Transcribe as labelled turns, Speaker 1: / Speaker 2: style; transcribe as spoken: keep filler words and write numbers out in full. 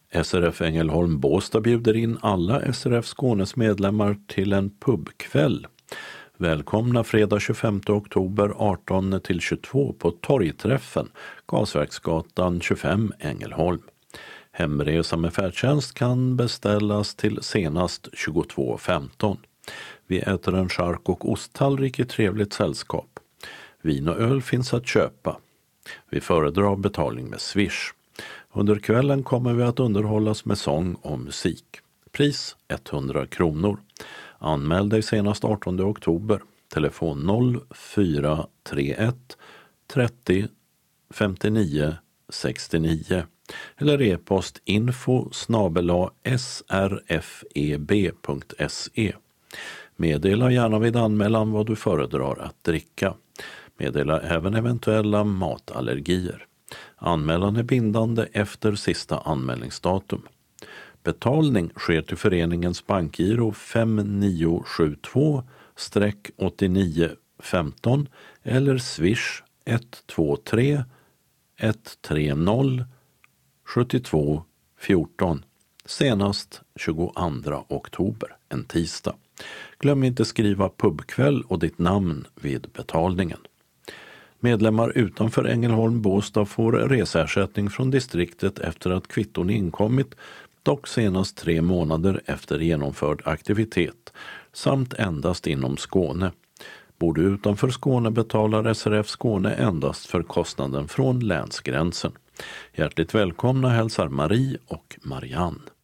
Speaker 1: S R F Ängelholm Båstad bjuder in alla S R F Skånes medlemmar till en pubkväll. Välkomna fredag tjugofemte oktober arton till tjugotvå på Torgträffen, Gasverksgatan tjugofem, Ängelholm. Hemresa med färdtjänst kan beställas till senast tjugotvå femton. Vi äter en chark- och osttallrik i trevligt sällskap. Vin och öl finns att köpa. Vi föredrar betalning med Swish. Under kvällen kommer vi att underhållas med sång och musik. Pris etthundra kronor. Anmäl dig senast artonde oktober. Telefon noll fyra tre ett trettio femtionio sextionio eller e-post info snabel-a srfeb punkt se. Meddela gärna vid anmälan vad du föredrar att dricka. Meddela även eventuella matallergier. Anmälan är bindande efter sista anmälningsdatum. Betalning sker till föreningens bankgiro fem nio sju två åtta nio femton eller Swish ett två tre ett tre noll sju två fjorton senast tjugoandra oktober, en tisdag. Glöm inte skriva pubkväll och ditt namn vid betalningen. Medlemmar utanför Ängelholm Båstad får resersättning från distriktet efter att kvitton inkommit, dock senast tre månader efter genomförd aktivitet, samt endast inom Skåne. Bor du utanför Skåne betalar S R F Skåne endast för kostnaden från länsgränsen. Hjärtligt välkomna hälsar Marie och Marianne.